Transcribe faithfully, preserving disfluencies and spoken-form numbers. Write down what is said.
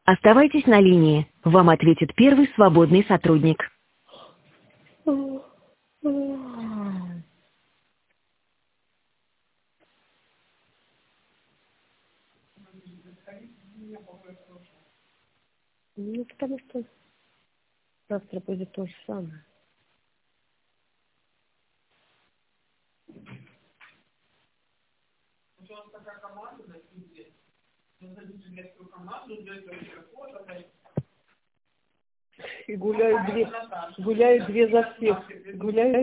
Оставайтесь на линии. Вам ответит первый свободный сотрудник. Ну, потому что завтра будет то же самое. И гуляют две, гуляют две за всех. Гуляют